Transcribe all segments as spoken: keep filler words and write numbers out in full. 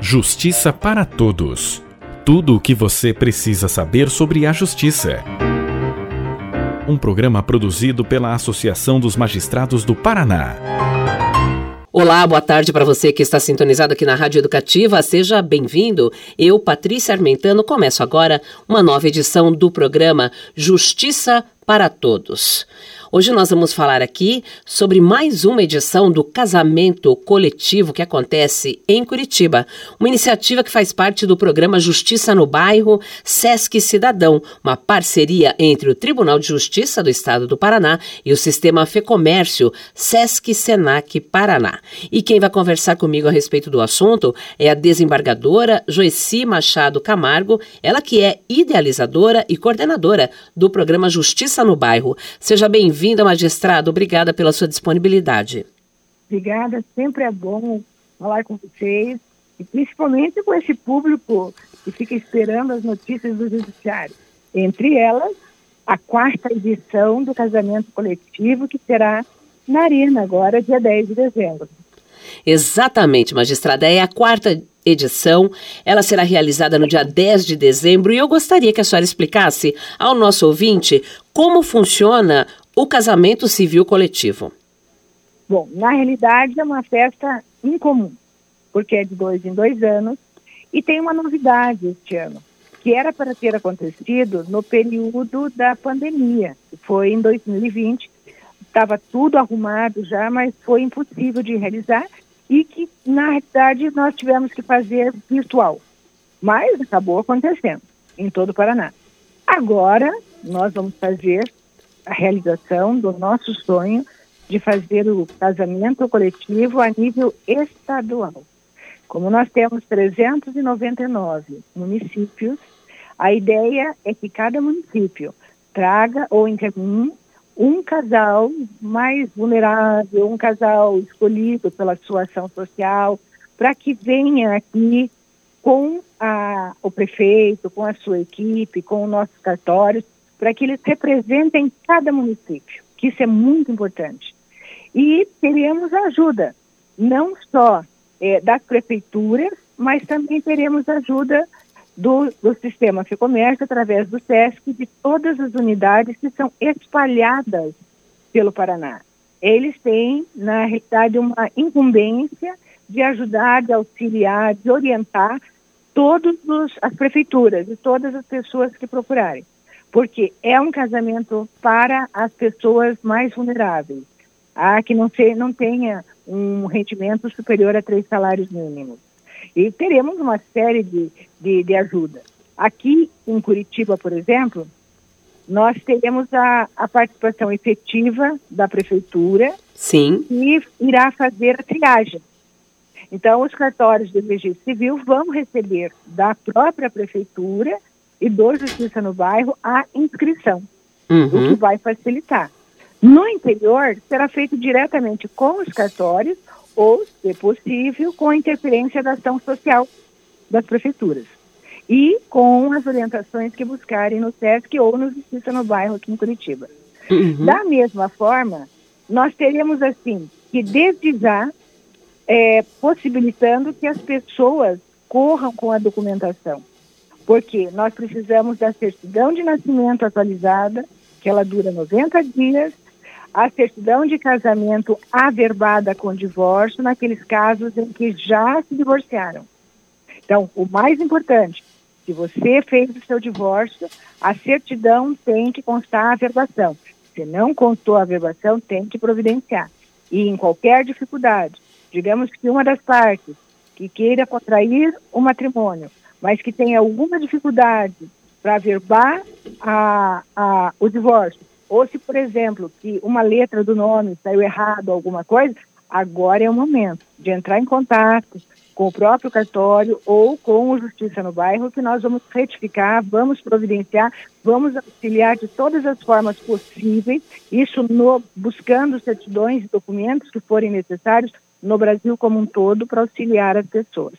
Justiça para Todos. Tudo o que você precisa saber sobre a justiça. Um programa produzido pela Associação dos Magistrados do Paraná. Olá, boa tarde para você que está sintonizado aqui na Rádio Educativa. Seja bem-vindo. Eu, Patrícia Armentano, começo agora uma nova edição do programa Justiça para Todos. Hoje nós vamos falar aqui sobre mais uma edição do casamento coletivo que acontece em Curitiba. Uma iniciativa que faz parte do programa Justiça no Bairro Sesc Cidadão, uma parceria entre o Tribunal de Justiça do Estado do Paraná e o Sistema Fecomércio Sesc Senac Paraná. E quem vai conversar comigo a respeito do assunto é a desembargadora Joeci Machado Camargo, ela que é idealizadora e coordenadora do programa Justiça no Bairro. Seja bem-vinda. Bem-vinda, magistrada. Obrigada pela sua disponibilidade. Obrigada. Sempre é bom falar com vocês e principalmente com esse público que fica esperando as notícias do judiciário. Entre elas, a quarta edição do casamento coletivo que será na Arena agora, dia dez de dezembro. Exatamente, magistrada. É a quarta edição. Ela será realizada no dia dez de dezembro e eu gostaria que a senhora explicasse ao nosso ouvinte como funciona o casamento civil coletivo. Bom, na realidade é uma festa incomum, porque é de dois em dois anos e tem uma novidade este ano, que era para ter acontecido no período da pandemia, que foi em dois mil e vinte. Estava tudo arrumado já, mas foi impossível de realizar e que, na realidade, nós tivemos que fazer virtual. Mas acabou acontecendo em todo o Paraná. Agora, nós vamos fazer a realização do nosso sonho de fazer o casamento coletivo a nível estadual. Como nós temos trezentos e noventa e nove municípios, a ideia é que cada município traga ou encaminhe um casal mais vulnerável, um casal escolhido pela sua ação social, para que venha aqui com a, o prefeito, com a sua equipe, com os nossos cartórios, para que eles representem cada município, que isso é muito importante. E teremos ajuda, não só é, das prefeituras, mas também teremos ajuda do, do Sistema Fecomércio, através do Sesc, de todas as unidades que são espalhadas pelo Paraná. Eles têm, na realidade, uma incumbência de ajudar, de auxiliar, de orientar todas as prefeituras e todas as pessoas que procurarem. Porque é um casamento para as pessoas mais vulneráveis, ah, que não, se, não tenha um rendimento superior a três salários mínimos. E teremos uma série de, de, de ajuda. Aqui em Curitiba, por exemplo, nós teremos a, a participação efetiva da prefeitura. Sim. E irá fazer a triagem. Então, os cartórios do registro civil vão receber da própria prefeitura e do Justiça no Bairro a inscrição, uhum. o que vai facilitar. No interior, será feito diretamente com os cartórios ou, se possível, com a interferência da ação social das prefeituras e com as orientações que buscarem no Sesc ou no Justiça no Bairro aqui em Curitiba. Uhum. Da mesma forma, nós teremos, assim, que desde já, é, possibilitando que as pessoas corram com a documentação. Porque nós precisamos da certidão de nascimento atualizada, que ela dura noventa dias, a certidão de casamento averbada com divórcio, naqueles casos em que já se divorciaram. Então, o mais importante, se você fez o seu divórcio, a certidão tem que constar a averbação. Se não constou a averbação, tem que providenciar. E em qualquer dificuldade, digamos que uma das partes que queira contrair o matrimônio, mas que tenha alguma dificuldade para averbar a, a, o divórcio, ou se, por exemplo, que uma letra do nome saiu errado, alguma coisa, agora é o momento de entrar em contato com o próprio cartório ou com o Justiça no Bairro, que nós vamos retificar, vamos providenciar, vamos auxiliar de todas as formas possíveis, isso no, buscando certidões e documentos que forem necessários no Brasil como um todo para auxiliar as pessoas.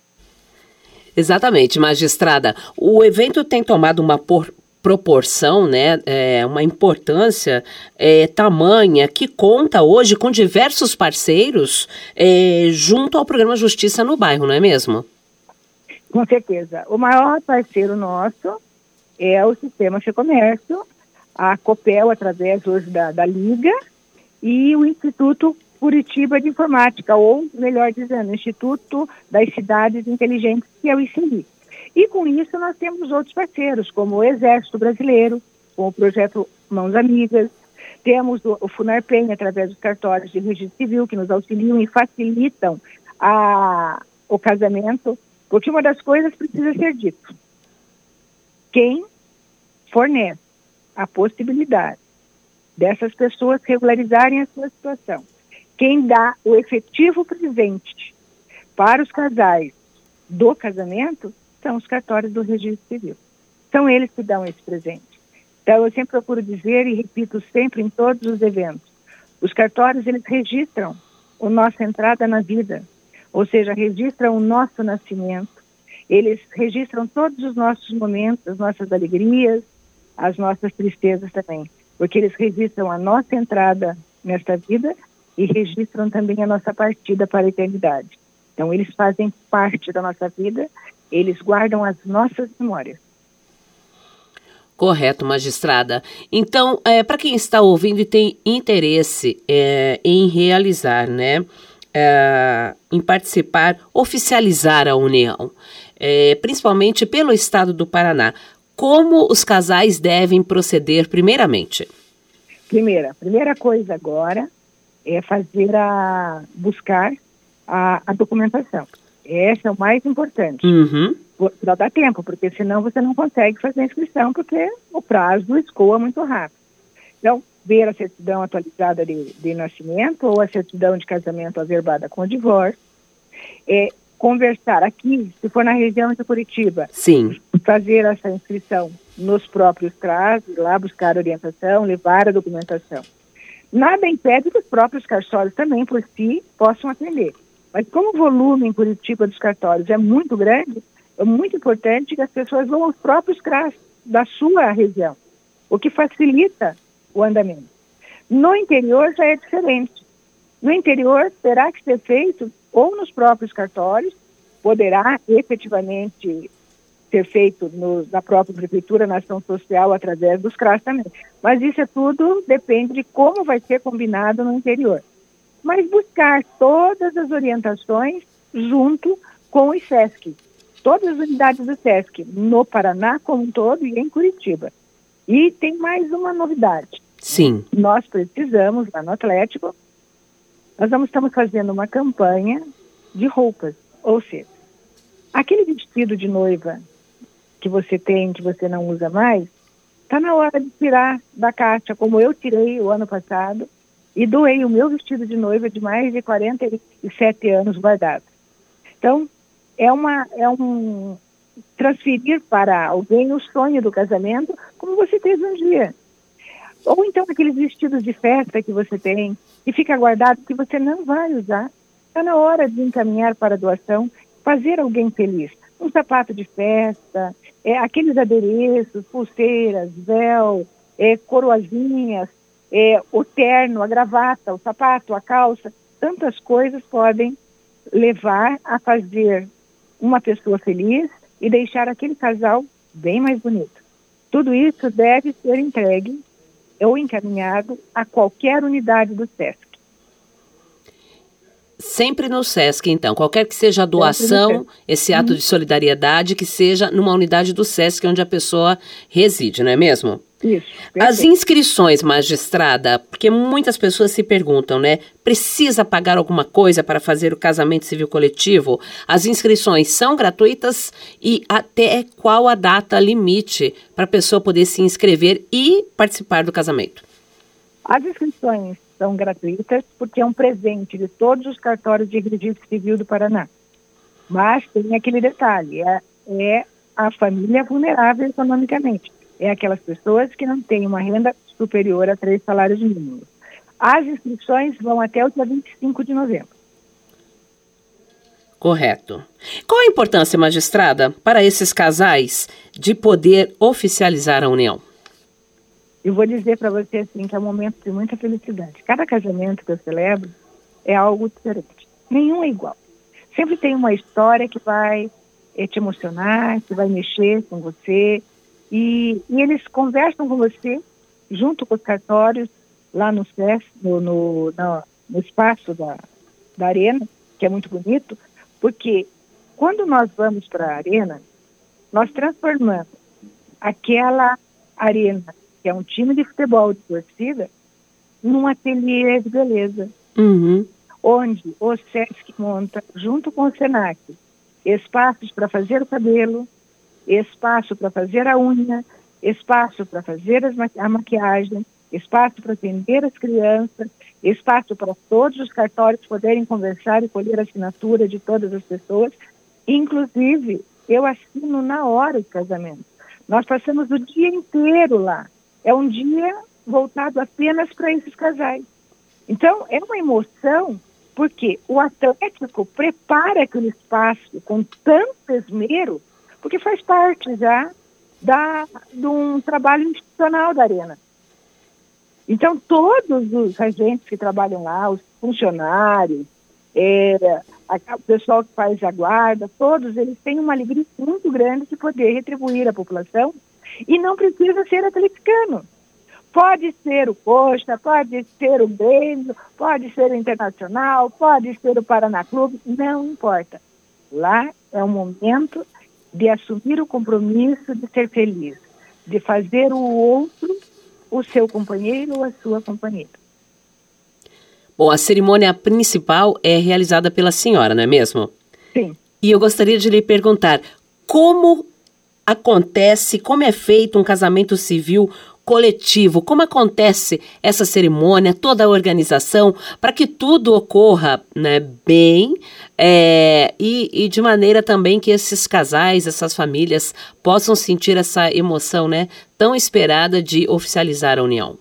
Exatamente, magistrada. O evento tem tomado uma por, proporção, né, é, uma importância é, tamanha que conta hoje com diversos parceiros é, junto ao programa Justiça no Bairro, não é mesmo? Com certeza. O maior parceiro nosso é o Sistema Fecomércio, a Copel, através hoje da, da Liga, e o Instituto Curitiba de Informática, ou, melhor dizendo, o Instituto das Cidades Inteligentes, que é o I C I. E com isso nós temos outros parceiros, como o Exército Brasileiro, com o projeto Mãos Amigas, temos o, o FUNARPEM, através dos cartórios de registro civil, que nos auxiliam e facilitam a, o casamento, porque uma das coisas precisa ser dito. Quem fornece a possibilidade dessas pessoas regularizarem a sua situação, quem dá o efetivo presente para os casais do casamento, são os cartórios do registro civil. São eles que dão esse presente. Então, eu sempre procuro dizer e repito sempre em todos os eventos, os cartórios, eles registram a nossa entrada na vida, ou seja, registram o nosso nascimento, eles registram todos os nossos momentos, as nossas alegrias, as nossas tristezas também, porque eles registram a nossa entrada nesta vida e registram também a nossa partida para a eternidade. Então, eles fazem parte da nossa vida, eles guardam as nossas memórias. Correto, magistrada. Então, é, para quem está ouvindo e tem interesse é, em realizar, né, é, em participar, oficializar a união, é, principalmente pelo estado do Paraná, como os casais devem proceder primeiramente? Primeira, primeira coisa agora é fazer a buscar a, a documentação. Esse é o mais importante. Uhum. Para dar tempo, porque senão você não consegue fazer a inscrição, porque o prazo escoa muito rápido. Então, ver a certidão atualizada de, de nascimento ou a certidão de casamento averbada com o divórcio, é, conversar aqui, se for na região de Curitiba, sim, fazer essa inscrição nos próprios C R A S, lá buscar orientação, levar a documentação. Nada impede que os próprios cartórios também, por si, possam atender. Mas como o volume em Curitiba dos cartórios é muito grande, é muito importante que as pessoas vão aos próprios C R A S da sua região, o que facilita o andamento. No interior já é diferente. No interior terá que ser feito ou nos próprios cartórios, poderá efetivamente ser feito no, na própria prefeitura, na ação social, através dos C R A S também. Mas isso é tudo, depende de como vai ser combinado no interior. Mas buscar todas as orientações junto com o SESC. Todas as unidades do SESC, no Paraná como um todo e em Curitiba. E tem mais uma novidade. Sim. Nós precisamos, lá no Atlético, nós vamos, estamos fazendo uma campanha de roupas. Ou seja, aquele vestido de noiva que você tem, que você não usa mais, está na hora de tirar da caixa, como eu tirei o ano passado, e doei o meu vestido de noiva de mais de quarenta e sete anos guardado. Então, é, uma, é um transferir para alguém o sonho do casamento, como você teve um dia. Ou então aqueles vestidos de festa que você tem, e fica guardado, que você não vai usar. Está na hora de encaminhar para a doação, fazer alguém feliz. Um sapato de festa, é, aqueles adereços, pulseiras, véu, é, coroazinhas, é, o terno, a gravata, o sapato, a calça, tantas coisas podem levar a fazer uma pessoa feliz e deixar aquele casal bem mais bonito. Tudo isso deve ser entregue ou encaminhado a qualquer unidade do SESC. Sempre no SESC, então, qualquer que seja a doação, esse ato uhum. de solidariedade, que seja numa unidade do SESC onde a pessoa reside, não é mesmo? Isso. Perfeito. As inscrições, magistrada, porque muitas pessoas se perguntam, né? Precisa pagar alguma coisa para fazer o casamento civil coletivo? As inscrições são gratuitas e até qual a data limite para a pessoa poder se inscrever e participar do casamento? As inscrições são gratuitas porque é um presente de todos os cartórios de registro civil do Paraná. Mas tem aquele detalhe, é, é a família vulnerável economicamente. É aquelas pessoas que não têm uma renda superior a três salários mínimos. As inscrições vão até o dia vinte e cinco de novembro. Correto. Qual a importância, magistrada, para esses casais de poder oficializar a união? Eu vou dizer para você assim que é um momento de muita felicidade. Cada casamento que eu celebro é algo diferente. Nenhum é igual. Sempre tem uma história que vai é, te emocionar, que vai mexer com você. E, e eles conversam com você, junto com os cartórios, lá no C E S, no, no, no, no espaço da, da arena, que é muito bonito, porque quando nós vamos para a arena, nós transformamos aquela arena, que é um time de futebol de torcida, num ateliê de beleza, Uhum. onde o SESC monta, junto com o SENAC, espaços para fazer o cabelo, espaço para fazer a unha, espaço para fazer as maqui- a maquiagem, espaço para atender as crianças, espaço para todos os cartórios poderem conversar e colher a assinatura de todas as pessoas. Inclusive, eu assino na hora de casamento. Nós passamos o dia inteiro lá. É um dia voltado apenas para esses casais. Então, é uma emoção, porque o Atlético prepara aquele espaço com tanto esmero, porque faz parte já da, de um trabalho institucional da Arena. Então, todos os agentes que trabalham lá, os funcionários, é, a, o pessoal que faz a guarda, todos eles têm uma alegria muito grande de poder retribuir a população, e não precisa ser atleticano. Pode ser o Coxa, pode ser o Grêmio, pode ser o Internacional, pode ser o Paraná Clube, não importa. Lá é um momento de assumir o compromisso de ser feliz, de fazer o outro o seu companheiro ou a sua companheira. Bom, a cerimônia principal é realizada pela senhora, não é mesmo? Sim. E eu gostaria de lhe perguntar, como acontece, como é feito um casamento civil coletivo? Como acontece essa cerimônia, toda a organização, para que tudo ocorra, né, bem é, e, e de maneira também que esses casais, essas famílias possam sentir essa emoção, né, tão esperada de oficializar a união?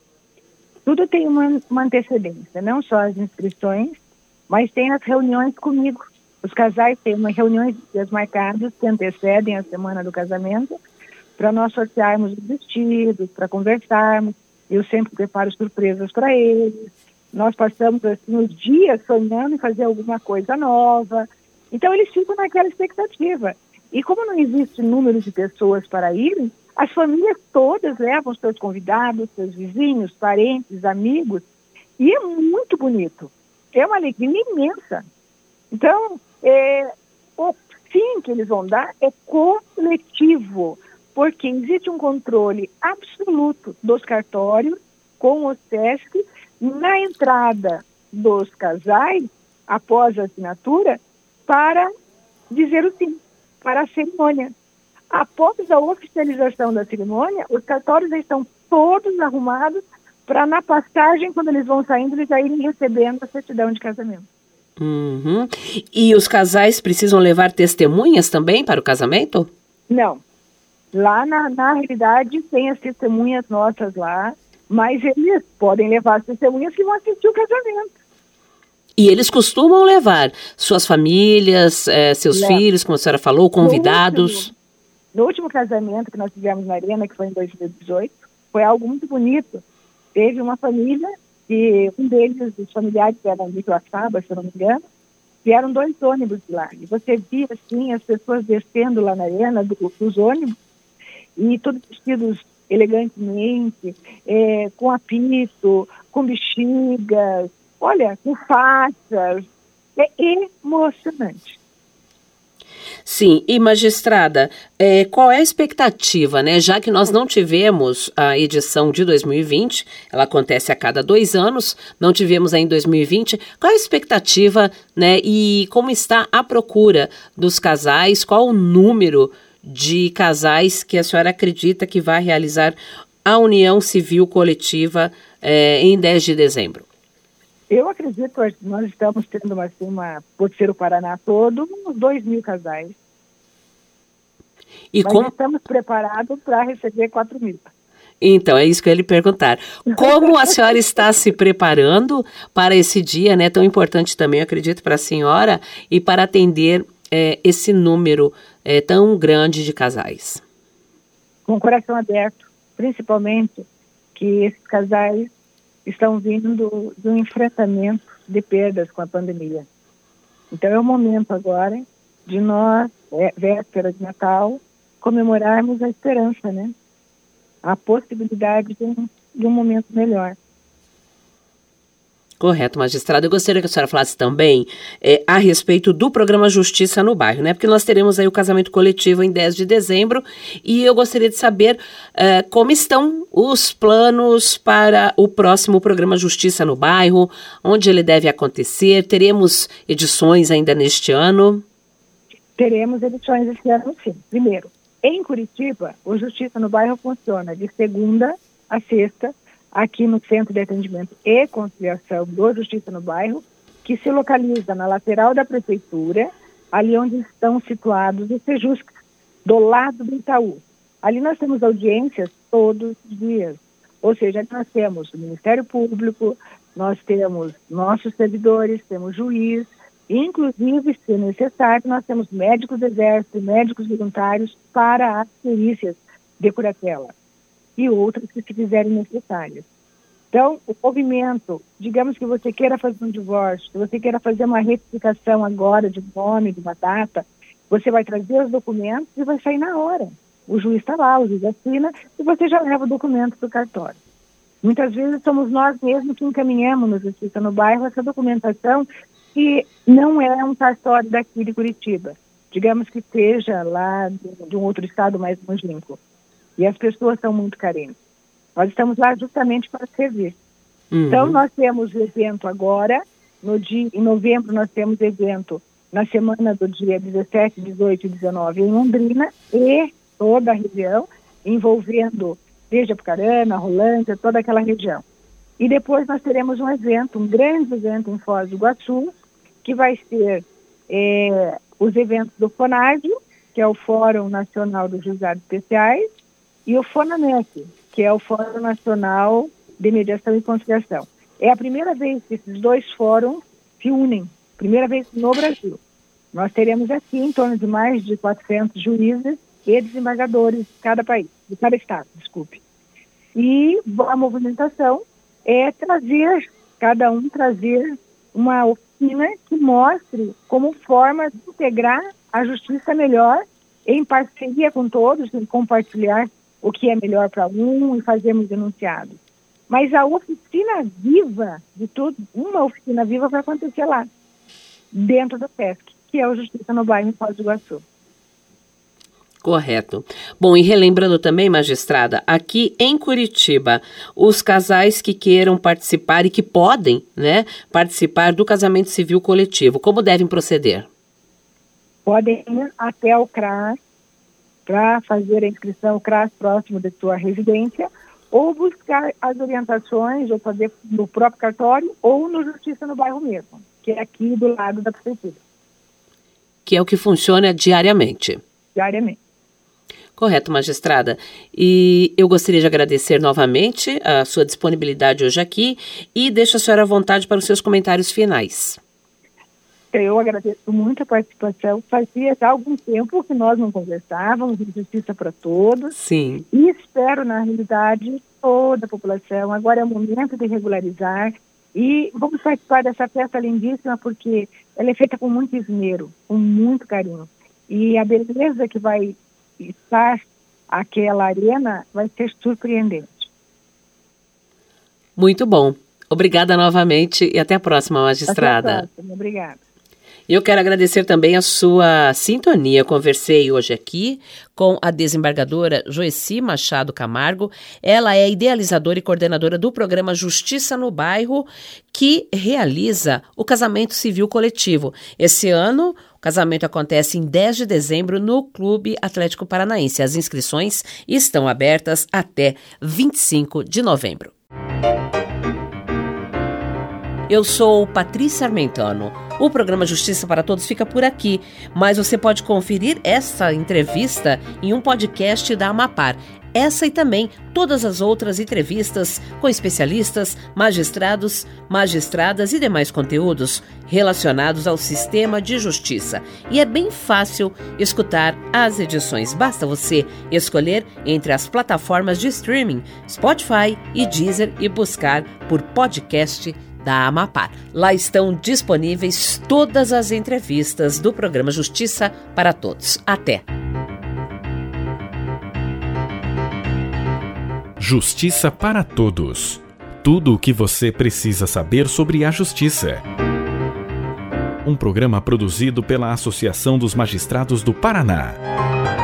Tudo tem uma, uma antecedência, não só as inscrições, mas tem as reuniões comigo. Os casais têm uma reuniões marcadas que antecedem a semana do casamento, para nós sortearmos os vestidos, para conversarmos. Eu sempre preparo surpresas para eles. Nós passamos assim, os dias sonhando em fazer alguma coisa nova. Então, eles ficam naquela expectativa. E como não existe número de pessoas para irem, as famílias todas levam seus convidados, seus vizinhos, parentes, amigos. E é muito bonito. É uma alegria imensa. Então, é, o fim que eles vão dar é coletivo, porque existe um controle absoluto dos cartórios com o SESC na entrada dos casais, após a assinatura, para dizer o sim, para a cerimônia. Após a oficialização da cerimônia, os cartórios já estão todos arrumados para, na passagem, quando eles vão saindo, eles já irem recebendo a certidão de casamento. Uhum. E os casais precisam levar testemunhas também para o casamento? Não. Lá, na, na realidade, tem as testemunhas nossas lá, mas eles podem levar as testemunhas que vão assistir o casamento. E eles costumam levar suas famílias, eh, seus Não. filhos, como a senhora falou, convidados? No último, no último casamento que nós tivemos na Arena, que foi em dois mil e dezoito, foi algo muito bonito. Teve uma família, que um deles, os familiares eram de Joaçaba, se eu não me engano, vieram dois ônibus de lá. E você via, assim, as pessoas descendo lá na Arena, do, dos ônibus, e todos vestidos elegantemente, é, com apito, com bexigas, olha, com faixas. É emocionante. Sim, e magistrada, é, qual é a expectativa, né? Já que nós não tivemos a edição de dois mil e vinte, ela acontece a cada dois anos, não tivemos ainda em dois mil e vinte, qual é a expectativa, né? E como está a procura dos casais, qual o número de casais que a senhora acredita que vai realizar a união civil coletiva é, em dez de dezembro? Eu acredito que nós estamos tendo uma, assim, uma, por ser o Paraná todo, uns dois mil casais. E Mas como... estamos preparados para receber quatro mil. Então, é isso que eu ia lhe perguntar. Como a senhora está se preparando para esse dia, né, tão importante também, eu acredito, para a senhora, e para atender é, esse número é, tão grande de casais? Com o coração aberto, principalmente que esses casais estão vindo do, do enfrentamento de perdas com a pandemia. Então é o momento agora de nós, é, véspera de Natal, comemorarmos a esperança, né? A possibilidade de um, de um momento melhor. Correto, magistrado. Eu gostaria que a senhora falasse também é, a respeito do programa Justiça no Bairro, né? Porque nós teremos aí o casamento coletivo em dez de dezembro e eu gostaria de saber é, como estão os planos para o próximo programa Justiça no Bairro, onde ele deve acontecer. Teremos edições ainda neste ano? Teremos edições esse ano, sim. Primeiro, em Curitiba, o Justiça no Bairro funciona de segunda a sexta, aqui no Centro de Atendimento e Conciliação do Justiça no Bairro, que se localiza na lateral da Prefeitura, ali onde estão situados os Sejusc, do lado do Itaú. Ali nós temos audiências todos os dias, ou seja, nós temos o Ministério Público, nós temos nossos servidores, temos juiz, inclusive, se necessário, nós temos médicos do Exército, médicos voluntários para as perícias de curatela e outras que se fizerem necessárias. Então, o movimento, digamos que você queira fazer um divórcio, que você queira fazer uma retificação agora de nome, de uma data, você vai trazer os documentos e vai sair na hora. O juiz está lá, o juiz assina e você já leva o documento para o cartório. Muitas vezes somos nós mesmos que encaminhamos no Justiça no Bairro essa documentação que não é um cartório daqui de Curitiba. Digamos que seja lá de, de um outro estado mais longínquo. E as pessoas são muito carentes. Nós estamos lá justamente para servir. Uhum. Então, nós temos evento agora, no dia, em novembro nós temos evento na semana do dia dezessete, dezoito e dezenove em Londrina e toda a região, envolvendo desde Apucarana, Rolândia, toda aquela região. E depois nós teremos um evento, um grande evento em Foz do Iguaçu, que vai ser é, os eventos do FONAG, que é o Fórum Nacional dos Juizados Especiais, e o FONAMEC, que é o Fórum Nacional de Mediação e Conciliação. É a primeira vez que esses dois fóruns se unem, primeira vez no Brasil. Nós teremos aqui em torno de mais de quatrocentos juízes e desembargadores de cada país, de cada estado, desculpe. E a movimentação é trazer, cada um trazer uma oficina que mostre como forma de integrar a justiça melhor, em parceria com todos, em compartilhar o que é melhor para um e fazermos denunciados. Mas a oficina viva de tudo, uma oficina viva vai acontecer lá, dentro do P E S C, que é o Justiça no Bairro em Foz do Iguaçu. Correto. Bom, e relembrando também, magistrada, aqui em Curitiba, os casais que queiram participar e que podem, né, participar do casamento civil coletivo, como devem proceder? Podem ir até o C R A S para fazer a inscrição, o C R A S próximo da sua residência, ou buscar as orientações, ou fazer no próprio cartório, ou no Justiça no Bairro mesmo, que é aqui do lado da Prefeitura. Que é o que funciona diariamente. Diariamente. Correto, magistrada. E eu gostaria de agradecer novamente a sua disponibilidade hoje aqui e deixo a senhora à vontade para os seus comentários finais. Eu agradeço muito a participação. Fazia já algum tempo que nós não conversávamos, de Justiça para Todos. Sim. E espero, na realidade, toda a população. Agora é o momento de regularizar e vamos participar dessa festa lindíssima porque ela é feita com muito esmero, com muito carinho. E a beleza que vai estar aquela arena vai ser surpreendente. Muito bom. Obrigada novamente e até a próxima, magistrada. Até a próxima. Obrigada. Eu quero agradecer também a sua sintonia. Eu conversei hoje aqui com a desembargadora Joeci Machado Camargo. Ela é idealizadora e coordenadora do programa Justiça no Bairro, que realiza o casamento civil coletivo. Esse ano, o casamento acontece em dez de dezembro no Clube Atlético Paranaense. As inscrições estão abertas até vinte e cinco de novembro. Eu sou Patrícia Armentano. O programa Justiça para Todos fica por aqui, mas você pode conferir essa entrevista em um podcast da Amapar. Essa e também todas as outras entrevistas com especialistas, magistrados, magistradas e demais conteúdos relacionados ao sistema de justiça. E é bem fácil escutar as edições. Basta você escolher entre as plataformas de streaming, Spotify e Deezer e buscar por podcast da Amapar. Lá estão disponíveis todas as entrevistas do programa Justiça para Todos. Até! Justiça para Todos. Tudo o que você precisa saber sobre a justiça. Um programa produzido pela Associação dos Magistrados do Paraná.